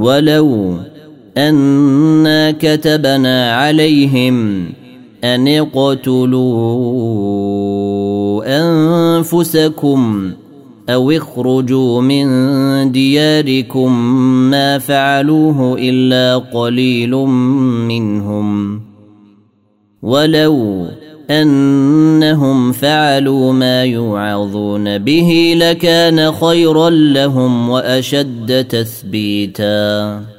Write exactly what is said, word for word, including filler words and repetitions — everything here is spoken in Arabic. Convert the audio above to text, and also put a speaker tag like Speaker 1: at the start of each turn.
Speaker 1: ولو أنا كتبنا عليهم أن اقتلوا أنفسكم أو اخرجوا من دياركم ما فعلوه إلا قليل منهم ولو أنهم فعلوا ما يوعظون به لكان خيرا لهم وأشد تثبيتا